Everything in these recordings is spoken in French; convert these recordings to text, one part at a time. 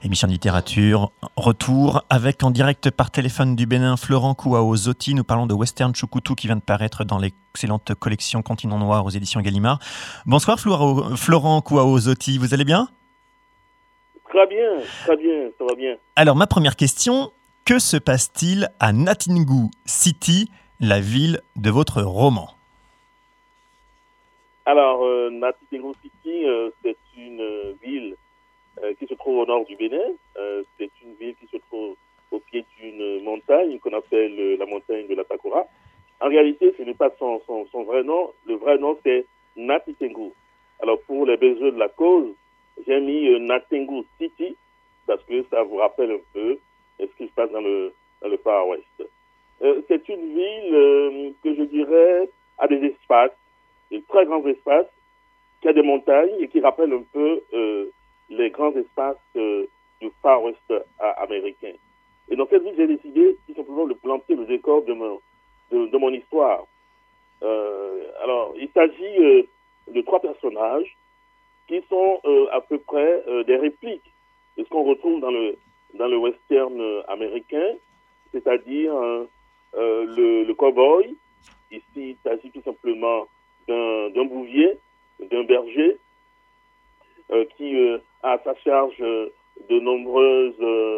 Émission de littérature, retour avec en direct par téléphone du Bénin Florent Kouao-Zoti. Nous parlons de Western Choucoutou qui vient de paraître dans l'excellente collection Continent Noir aux éditions Gallimard. Bonsoir Florent Kouao-Zoti, vous allez bien ? Très bien, ça va bien. Alors ma première question, que se passe-t-il à Natingou City, la ville de votre roman ? Alors, Natingou City, c'est une ville qui se trouve au nord du Bénin. C'est une ville qui se trouve au pied d'une montagne qu'on appelle la montagne de la Takora. En réalité, ce n'est pas son vrai nom. Le vrai nom, c'est Natingou. Alors, pour les besoins de la cause, j'ai mis Natingou City parce que ça vous rappelle un peu ce qui se passe dans le Far West. C'est une ville que je dirais a des espaces, de très grands espaces, qui a des montagnes et qui rappelle un peu les grands espaces du Far West américain. Et dans cette ville, j'ai décidé tout simplement de planter le décor de mon histoire. Alors, il s'agit de trois personnages qui sont à peu près des répliques de ce qu'on retrouve dans le western américain, c'est-à-dire le cow-boy. Ici, il s'agit tout simplement d'un bouvier, d'un berger, qui a à sa charge une nombreuse,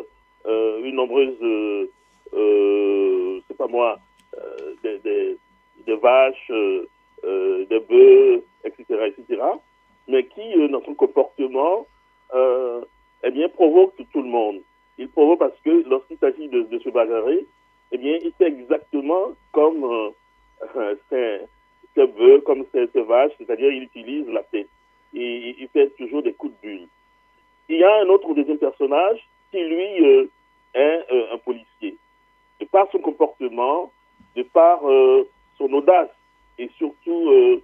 des vaches, des bœufs, etc., mais qui, dans son comportement, provoque tout le monde. Il provoque parce que lorsqu'il s'agit de se bagarrer, il fait exactement comme ces bœufs, comme ces vaches, c'est-à-dire il utilise la tête. Et il fait toujours des coups de bulle. Il y a un autre deuxième personnage qui, lui, est un policier. De par son comportement, de par son audace et surtout,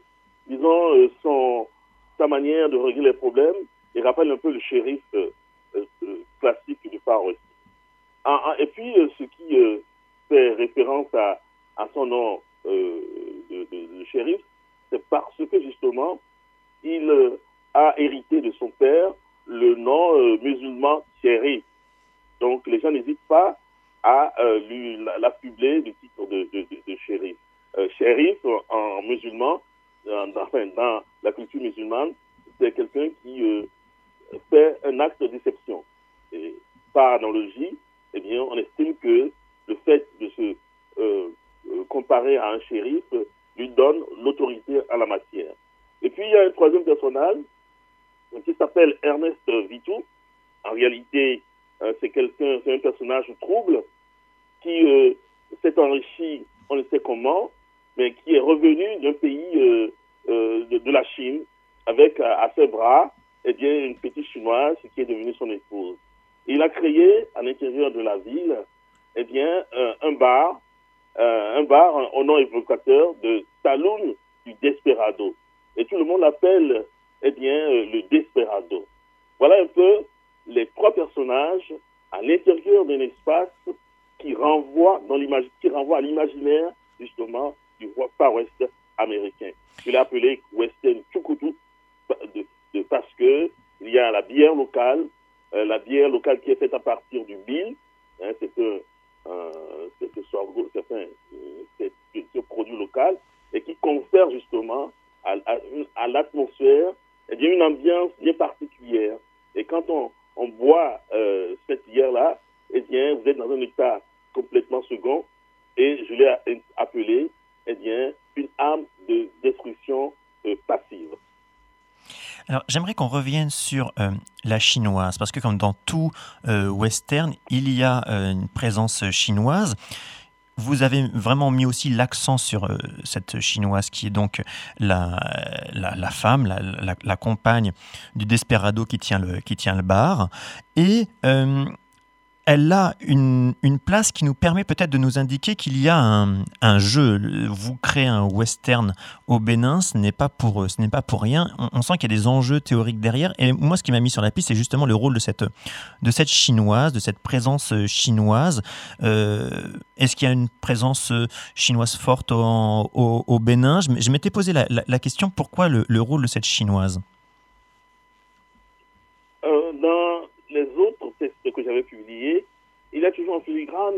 sa manière de régler les problèmes, il rappelle un peu le shérif classique du Far West. Et puis, ce qui fait référence à son nom de shérif, c'est parce que justement, il a hérité de son père le nom musulman shérif. Donc, les gens n'hésitent pas à l'affubler du titre de shérif. Shérif, en musulman, dans la culture musulmane, c'est quelqu'un qui fait un acte de déception. Et par analogie, on estime que le fait de se comparer à un shérif lui donne l'autorité en la matière. Et puis, il y a un troisième personnage qui s'appelle Ernest Vitou. En réalité, c'est un personnage trouble qui s'est enrichi, on ne sait comment, mais qui est revenu d'un pays de la Chine avec à ses bras une petite chinoise qui est devenue son épouse. Il a créé à l'intérieur de la ville un bar au nom évocateur de Saloon du Desperado. Et tout le monde l'appelle le Desperado. Voilà un peu les trois personnages à l'intérieur d'un espace qui renvoie à l'imaginaire justement du Far West américain. Je l'ai appelé Western Choucoutou parce que il y a la bière locale qui est faite à partir du Bill, c'est ce produit local et qui confère justement à l'atmosphère une ambiance bien particulière. Et quand on boit cette bière-là, vous êtes dans un état complètement second et je l'ai appelé une âme de destruction passive. Alors, j'aimerais qu'on revienne sur la chinoise, parce que comme dans tout western, il y a une présence chinoise. Vous avez vraiment mis aussi l'accent sur cette chinoise qui est donc la femme, la compagne du Desperado qui tient le bar. Et elle a une place qui nous permet peut-être de nous indiquer qu'il y a un jeu. Vous créez un western au Bénin, ce n'est pas pour rien. On sent qu'il y a des enjeux théoriques derrière. Et moi, ce qui m'a mis sur la piste, c'est justement le rôle de cette chinoise, de cette présence chinoise. Est-ce qu'il y a une présence chinoise forte au Bénin ? Je m'étais posé la question, pourquoi le rôle de cette chinoise ? Dans les autres j'avais publié, il y a toujours en filigrane,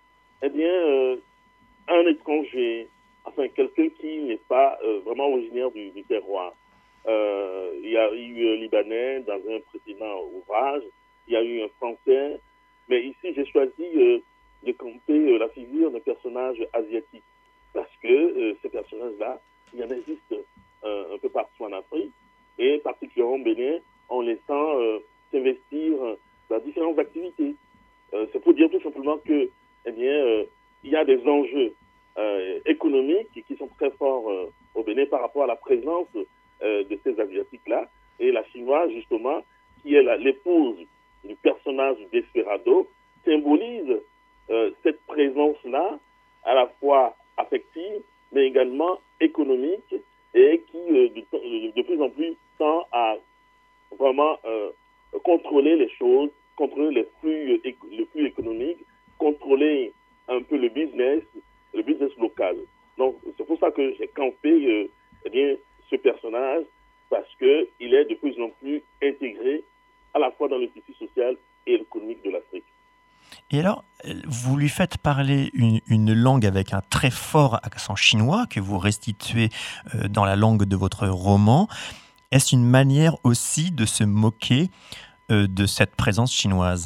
un étranger, enfin quelqu'un qui n'est pas vraiment originaire du terroir. Il y a eu un Libanais dans un précédent ouvrage, il y a eu un Français, mais ici j'ai choisi de camper la figure d'un personnage asiatique, parce que ces personnages-là, il y en existe un peu partout en Afrique, et particulièrement au Bénin, en laissant s'investir dans différentes activités. C'est pour dire tout simplement que, il y a des enjeux économiques qui sont très forts au Bénin par rapport à la présence de ces Asiatiques-là. Et la Chinoise, justement, qui est l'épouse du personnage Desperado, symbolise cette présence-là, à la fois affective, mais également économique, et qui, de plus en plus, tend à vraiment contrôler les choses, contrôler le flux économique, contrôler un peu le business local. Donc, c'est pour ça que j'ai campé ce personnage, parce qu'il est de plus en plus intégré à la fois dans le tissu social et économique de l'Afrique. Et alors, vous lui faites parler une langue avec un très fort accent chinois que vous restituez dans la langue de votre roman. Est-ce une manière aussi de se moquer de cette présence chinoise?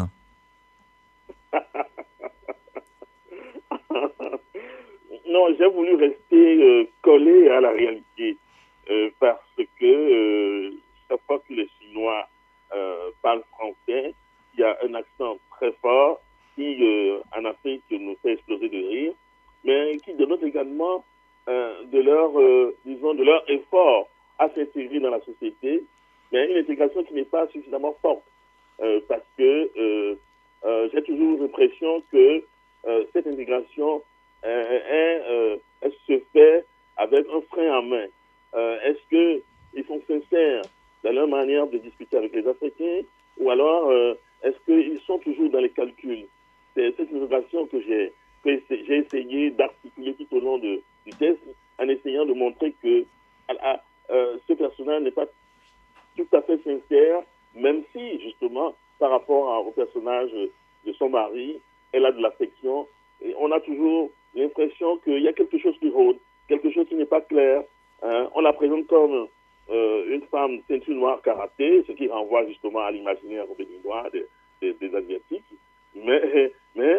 Non, j'ai voulu rester collé à la réalité parce que chaque fois que les Chinois parlent français, il y a un accent très fort qui, en Afrique, nous fait exploser de rire, mais qui dénote également de leur effort à s'intégrer dans la société, mais une intégration qui n'est pas suffisamment forte parce que j'ai toujours l'impression que cette intégration elle se fait avec un frein en main. Est-ce qu'ils sont sincères dans leur manière de discuter avec les Africains ou alors est-ce qu'ils sont toujours dans les calculs? C'est cette intégration que j'ai essayé d'articuler tout au long du test en essayant de montrer que ce personnage n'est pas tout à fait sincère, même si, justement, par rapport au personnage de son mari, elle a de l'affection. Et on a toujours l'impression qu'il y a quelque chose qui rôde, quelque chose qui n'est pas clair. On la présente comme une femme ceinture noire karaté, ce qui renvoie justement à l'imaginaire béninois des Asiatiques. Mais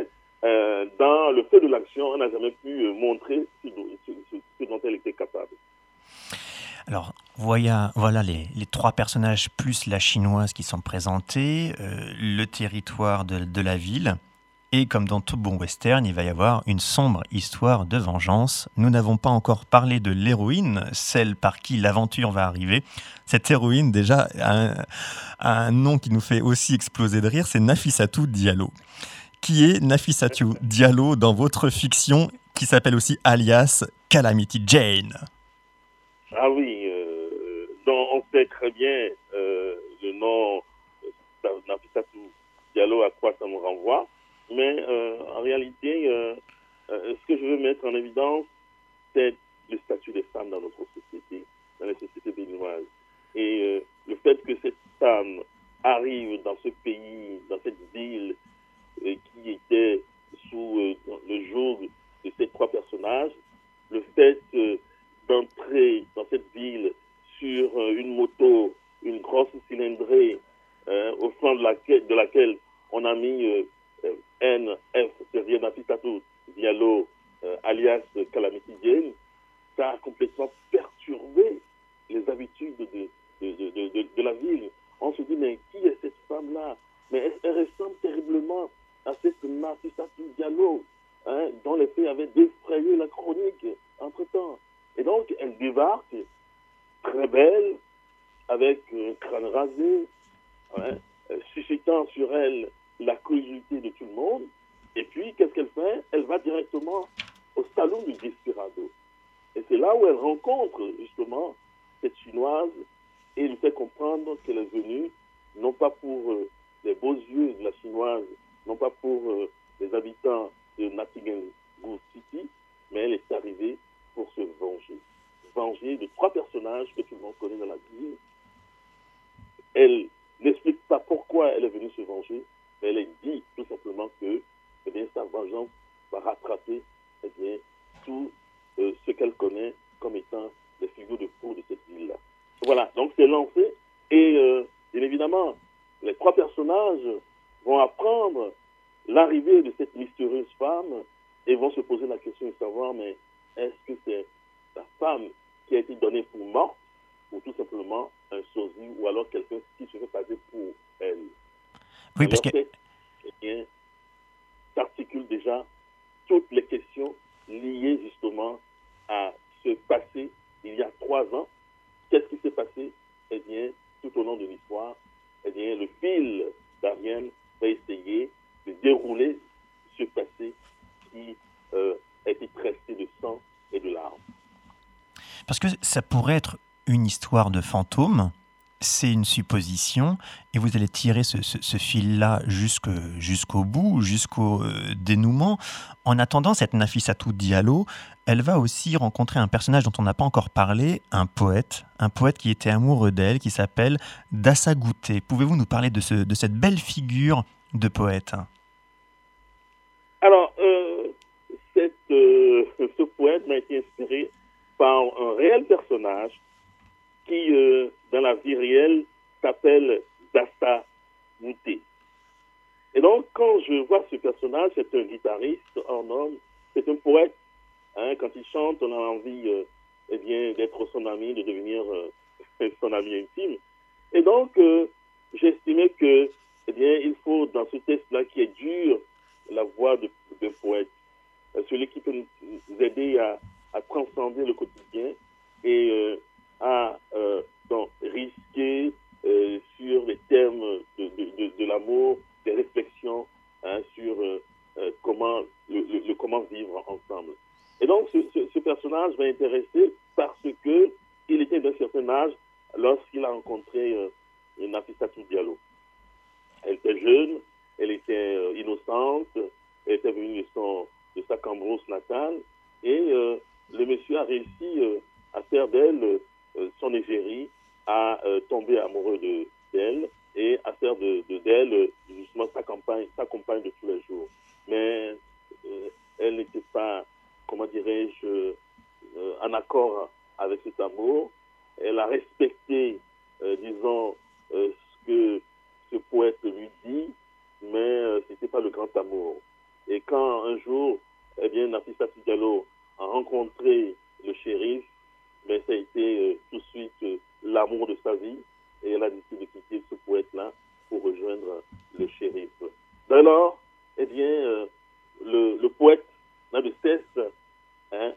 dans le feu de l'action, on n'a jamais pu montrer ce dont elle était capable. Alors, voilà les trois personnages plus la chinoise qui sont présentés, le territoire de la ville. Et comme dans tout bon western, il va y avoir une sombre histoire de vengeance. Nous n'avons pas encore parlé de l'héroïne, celle par qui l'aventure va arriver. Cette héroïne, déjà, a un nom qui nous fait aussi exploser de rire, c'est Nafissatou Diallo. Qui est Nafissatou Diallo dans votre fiction, qui s'appelle aussi alias Calamity Jane? Ah oui, donc on sait très bien le nom Nafissatou Diallo à quoi ça nous renvoie. Mais en réalité, ce que je veux mettre en évidence, c'est le statut des femmes dans notre société, dans les sociétés béninoises. Et le fait que cette femme arrive dans ce pays, dans cette ville, qui était sous le joug de ces trois personnages, le fait d'entrer dans cette ville sur une moto, une grosse cylindrée, au flanc de laquelle on a mis NF, c'est-à-dire Nafissatou Diallo, alias Calamity Jane, ça a complètement perturbé les habitudes de la ville. On se dit, mais qui est cette femme-là? Mais elle ressemble terriblement à cette Nafissatou Diallo, dont les faits avaient défrayé la chronique entre-temps. Et donc, elle débarque, très belle, avec un crâne rasé, suscitant sur elle la curiosité de tout le monde. Et puis, qu'est-ce qu'elle fait? Elle va directement au salon du Desperado. Et c'est là où elle rencontre, justement, cette Chinoise et lui fait comprendre qu'elle est venue, non pas pour les beaux yeux de la Chinoise, non pas pour les habitants de Nottingham City, mais elle est arrivée pour se venger. Venger de trois personnages que tout le monde connaît dans la ville. Elle n'explique pas pourquoi elle est venue se venger, mais elle dit rattraper eh bien, tout ce qu'elle connaît comme étant les figures de proue de cette ville-là. Voilà, donc c'est lancé et bien évidemment, les trois personnages vont apprendre l'arrivée de cette mystérieuse femme et vont se poser la question de savoir, mais est-ce que c'est la femme qui a été donnée pour morte ou tout simplement un sosie ou alors quelqu'un qui se fait passer pour elle. Oui, Dans parce leur que tête, eh bien, s'articulent déjà toutes les questions liées justement à ce passé il y a 3 ans. Qu'est-ce qui s'est passé? Eh bien, tout au long de l'histoire, eh bien, le fil d'Ariane va essayer de dérouler ce passé qui a été tressé de sang et de larmes. Parce que ça pourrait être une histoire de fantôme, c'est une supposition, et vous allez tirer ce fil-là jusqu'au bout, jusqu'au dénouement. En attendant, cette Nafissatou Diallo, elle va aussi rencontrer un personnage dont on n'a pas encore parlé, un poète qui était amoureux d'elle, qui s'appelle Dassa Gouté. Pouvez-vous nous parler de cette belle figure de poète? Alors, ce poète m'a été inspiré par un réel personnage qui, dans la vie réelle, s'appelle Dassa Gouté. Et donc, quand je vois ce personnage, c'est un guitariste en homme, c'est un poète. Hein, quand il chante, on a envie eh bien, d'être son ami, de devenir son ami intime. Et donc, j'estimais que, eh bien, il faut, dans ce texte-là qui est dur, la voix d'un poète, celui qui peut nous aider à transcender le quotidien et à donc, risquer sur les thèmes de l'amour, des réflexions hein, sur comment, comment vivre ensemble. Et donc, ce personnage m'a intéressé parce que il était d'un certain âge lorsqu'il a rencontré Nafissatou Diallo. Elle était jeune, elle était innocente, elle était venue de sa Cambrousse natale, et le monsieur a réussi à faire d'elle son égérie, à tomber amoureux d'elle et à faire d'elle justement sa compagne de tous les jours. Mais elle n'était pas, comment dirais-je, en accord avec cet amour. Elle a respecté, disons, ce que ce poète lui dit, mais ce n'était pas le grand amour. Et quand un jour, eh bien, Nafissatou Diallo a rencontré le shérif, mais ça a été tout de suite l'amour de sa vie, et elle a décidé de quitter ce poète-là pour rejoindre le shérif. Dès lors, eh bien, le poète n'a de cesse hein,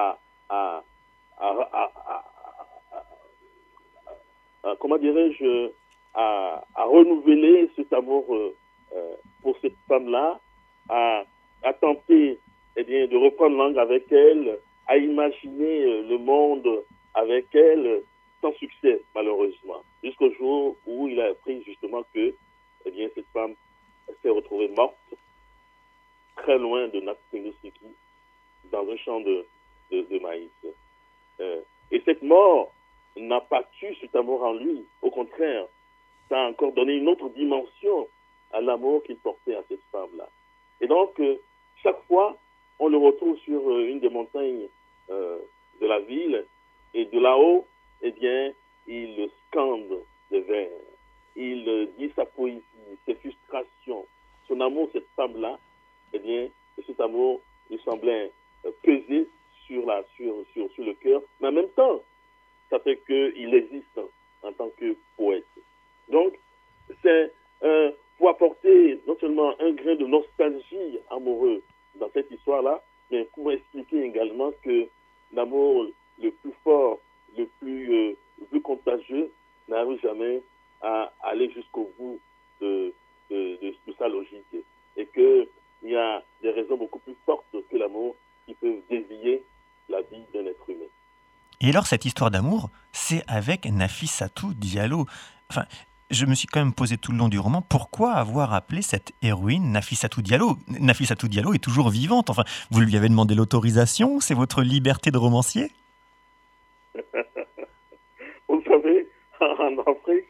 comment dirais-je, à renouveler cet amour pour cette femme-là, à tenter eh bien, de reprendre langue avec elle, à imaginer le monde avec elle, sans succès, malheureusement. Jusqu'au jour où il a appris justement que eh bien, cette femme s'est retrouvée morte, très loin de Napsingosiki, dans un champ de maïs. Et cette mort n'a pas tué cet amour en lui. Au contraire, ça a encore donné une autre dimension à l'amour qu'il portait à cette femme-là. Et donc, chaque fois, on le retrouve sur une des montagnes de la ville, et de là-haut, eh bien, il scande des vers. Il dit sa poésie, ses frustrations, son amour, cette femme-là, eh bien, cet amour lui semblait peser sur le cœur, mais en même temps, ça fait qu'il existe en tant que poète. Donc, c'est pour apporter non seulement un grain de nostalgie amoureuse dans cette histoire-là, mais pour expliquer également que l'amour le plus fort, le plus contagieux, n'arrive jamais à aller jusqu'au bout de sa logique. Et qu'il y a des raisons beaucoup plus fortes que l'amour qui peuvent dévier la vie d'un être humain. Et alors, cette histoire d'amour, c'est avec Nafissatou Diallo. Enfin, je me suis quand même posé tout le long du roman, pourquoi avoir appelé cette héroïne Nafissatou Diallo? Nafissatou Diallo est toujours vivante. Enfin, vous lui avez demandé l'autorisation? C'est votre liberté de romancier? Vous savez, en Afrique,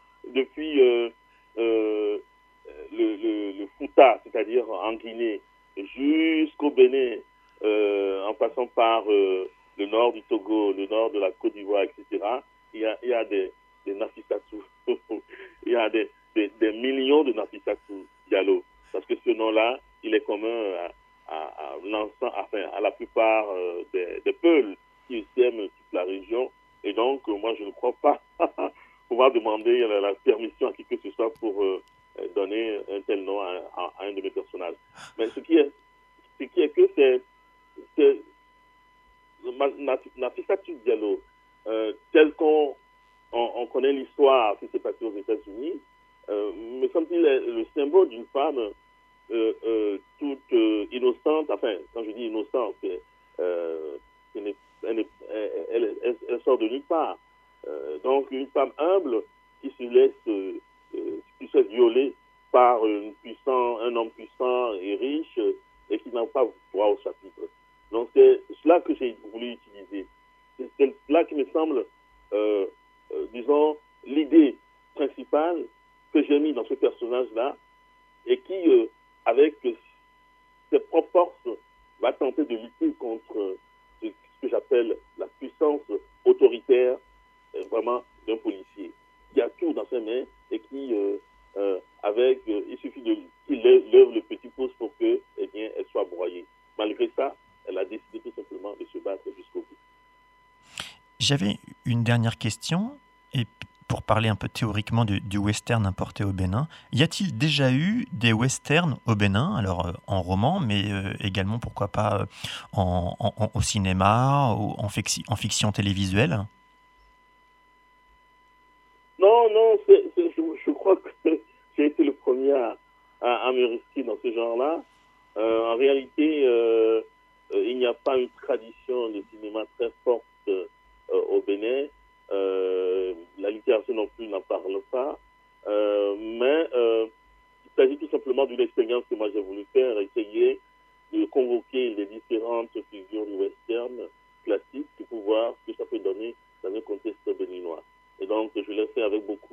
depuis le Fouta, c'est-à-dire en Guinée, jusqu'au Bénin, en passant par le nord du Togo, le nord de la Côte d'Ivoire, etc., il y a des Nafissatou. Il y a des millions de Nafissatou Diallo. Parce que ce nom-là, il est commun à l'ensemble, enfin, à la plupart des peuples qui sèment toute la région. Et donc, moi, je ne crois pas pouvoir demander la permission à qui que ce soit pour donner un tel nom à un de mes personnages. Mais ce qui est que c'est Nafissatou Diallo, tel qu'on on connaît l'histoire qui s'est passée aux États-Unis, me semble-t-il le symbole d'une femme toute innocente. Enfin, quand je dis innocente, elle sort de nulle part. Donc, une femme humble qui se laisse violer par un homme puissant et riche et qui n'a pas droit au chapitre. Donc, c'est cela que j'ai voulu utiliser. C'est cela qui me semble, disons, l'idée principale que j'ai mis dans ce personnage-là et qui, avec ses propres forces, va tenter de lutter contre ce que j'appelle la puissance autoritaire, vraiment, d'un policier qui a tout dans ses mains et qui, il suffit qu'il lève le petit pouce pour que, eh bien, elle soit broyée. Malgré ça, elle a décidé tout simplement de se battre jusqu'au bout. J'avais une dernière question, et pour parler un peu théoriquement du western importé au Bénin, y a-t-il déjà eu des westerns au Bénin, alors en roman, mais également, pourquoi pas, au cinéma, ou en fiction télévisuelle? Non, je crois que j'ai été le premier à me risquer dans ce genre-là. En réalité, il n'y a pas une tradition de cinéma très forte au Bénin. La littérature non plus n'en parle pas. Mais il s'agit tout simplement d'une expérience que moi j'ai voulu faire, essayer de convoquer les différentes figures du western classique pour voir ce que ça peut donner dans un contexte béninois. Et donc, je l'ai fait avec beaucoup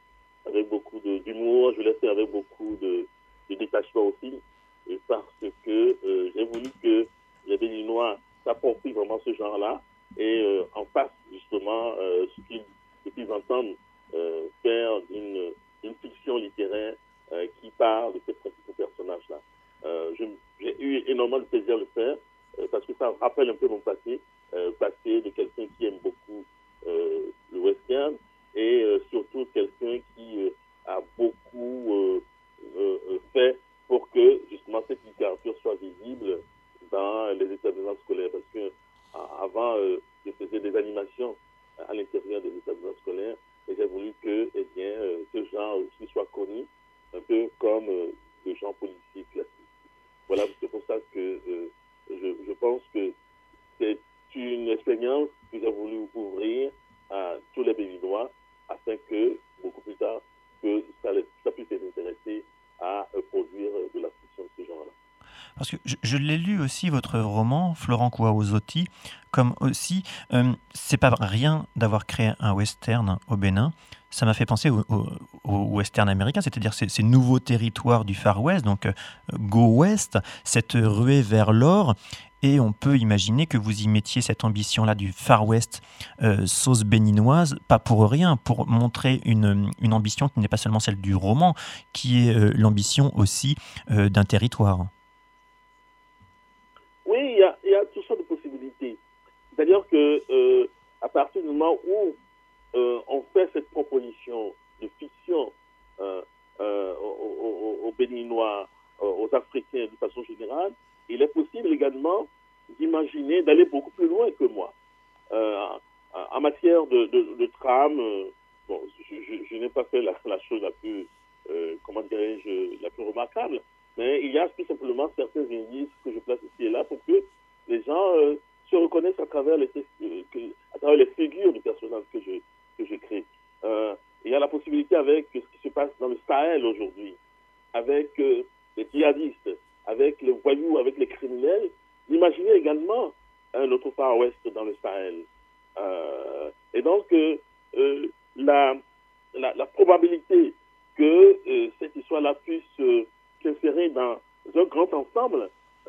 d'humour, je l'ai fait avec beaucoup de détachement aussi, parce que j'ai voulu que les Béninois s'approprient vraiment ce genre-là et en fassent justement ce qu'ils entendent faire d'une fiction littéraire qui parle de ces principaux personnages-là. J'ai eu énormément de plaisir à le faire parce que ça rappelle un peu mon passé de quelqu'un qui aime beaucoup le western et surtout quelqu'un qui a beaucoup fait pour que justement cette littérature soit visible dans les établissements scolaires. Parce que avant, je faisais des animations à l'intérieur des établissements scolaires et j'ai voulu que ce genre aussi soit connu, un peu comme le genre policier classique. Voilà, c'est pour ça que je pense que c'est une expérience que j'ai voulu ouvrir à tous les Béninois afin que, beaucoup plus tard, que ça puisse les intéresser à produire de la fiction de ce genre-là. Parce que je l'ai lu aussi, votre roman, Florent Kouaouzoti, comme aussi, c'est pas rien d'avoir créé un western au Bénin. Ça m'a fait penser au western américain, c'est-à-dire ces nouveaux territoires du Far West, donc Go West, cette ruée vers l'or. Et on peut imaginer que vous y mettiez cette ambition-là du Far West sauce béninoise, pas pour rien, pour montrer une ambition qui n'est pas seulement celle du roman, qui est l'ambition aussi d'un territoire. Oui, il y a toutes sortes de possibilités. C'est-à-dire que à partir du moment où on fait cette proposition de fiction aux Béninois, aux Africains de façon générale, il est possible également d'imaginer d'aller beaucoup plus loin que moi. En matière de trame, bon, je n'ai pas fait la chose la plus, comment dirais-je, la plus remarquable, mais il y a tout simplement certains indices que je place ici et là pour que les gens se reconnaissent à travers les figures du personnage que je crée. Il y a la possibilité avec ce qui se passe dans le Sahel aujourd'hui, avec les djihadistes, avec les voyous, avec les criminels, d'imaginer également un autre Far West dans le Sahel. Et donc, la probabilité que cette histoire-là puisse s'insérer dans un grand ensemble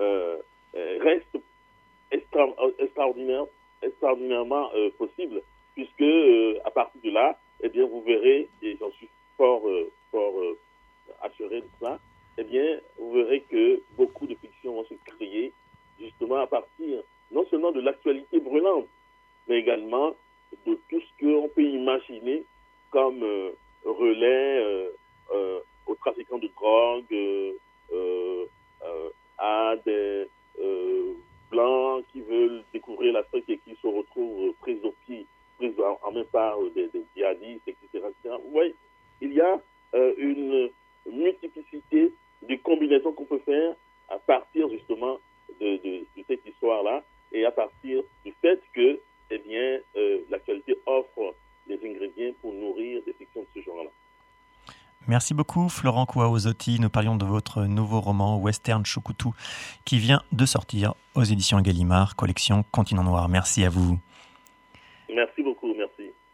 extraordinairement possible, puisque à partir de là, eh bien, vous verrez, et j'en suis fort assuré de ça, eh bien, vous verrez que beaucoup de fictions vont se créer justement à partir non seulement de l'actualité brûlante, mais également de tout ce qu'on peut imaginer comme relais aux trafiquants de drogue, à des blancs qui veulent découvrir l'Afrique et qui se retrouvent pris en main par des djihadistes, etc., etc. Vous voyez, il y a une multiplicité de combinaisons qu'on peut faire à partir justement de cette histoire-là et à partir du fait que eh bien, l'actualité offre des ingrédients pour nourrir des fictions de ce genre-là. Merci beaucoup Florent Kouaouzoti. Nous parlions de votre nouveau roman Western Choucoutou qui vient de sortir aux éditions Gallimard, collection Continent Noir. Merci à vous. Merci beaucoup, merci.